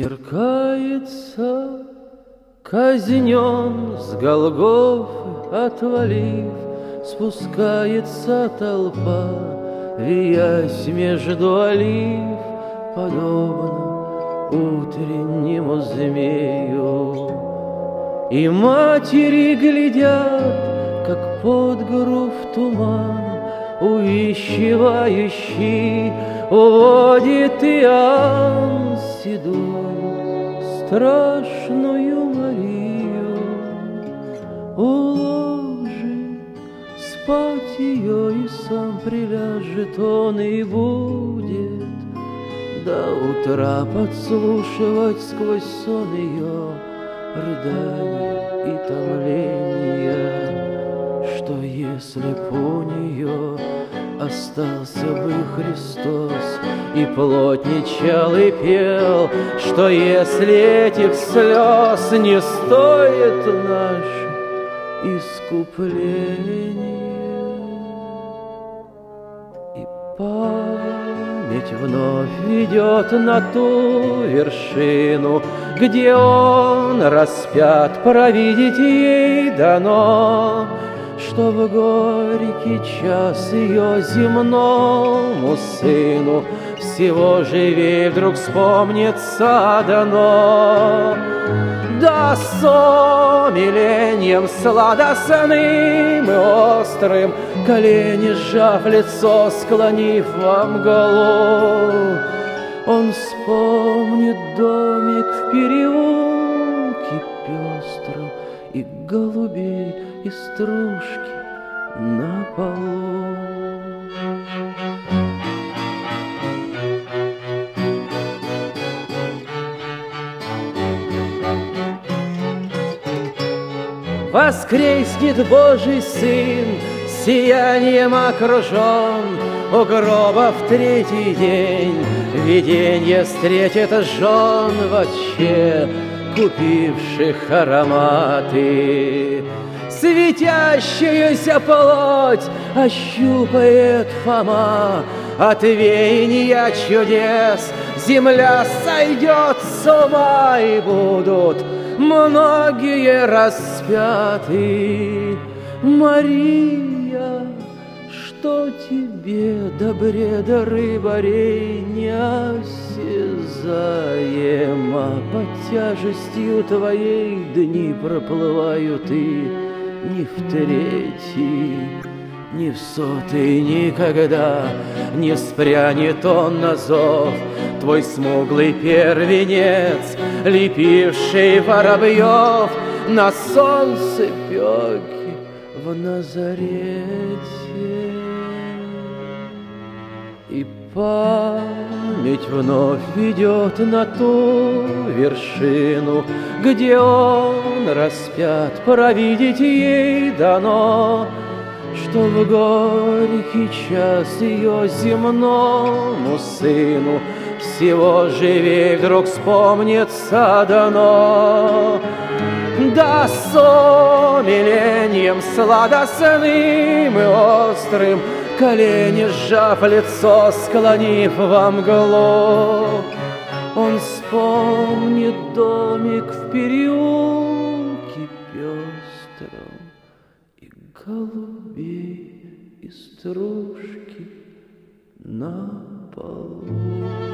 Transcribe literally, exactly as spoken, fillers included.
Смеркается, казнен с Голгофы отвалив, спускается толпа, виясь между олив, подобно утреннему змею. И матери глядят, как под грув туман увещевающий уводит Иоанн седую страшную Марию. Уложит спать ее, и сам приляжет он, и будет до утра подслушивать сквозь сон ее рыдания и томления. Что если б у нее остался бы Христос и плотничал и пел, что если этих слез не стоит наше искупление? И память вновь ведет на ту вершину, где он распят, провидеть ей дано, что в горький час ее земному сыну всего живей вдруг вспомнится дано. Да с умилением сладостным и острым, колени сжав, лицо склонив во мглу, он вспомнит домик в переулке пестром и голубей и стружки на полу. Воскреснет Божий Сын, сиянием окружен, у гроба в третий день виденье встретит жен вотче, купивших ароматы. Светящуюся плоть ощупает Фома, от веяния чудес земля сойдет с ума, и будут многие распяты. Мария, что тебе до бреда рыбарей неосязаемо? Под тяжестью твоей дни проплывают, и ни в третий, ни в сотый никогда не спрянет он на зов твой смуглый первенец, лепивший воробьев на солнцепёке в Назарете. И память вновь ведет на ту вершину, где он распят, провидеть ей дано, что в горький час ее земному сыну всего живей вдруг вспомнится дано. Да с умилением сладостным и острым, колени сжав, лицо склонив во мглу, он вспомнит домик в переулке пестром и голубей и стружки на полу.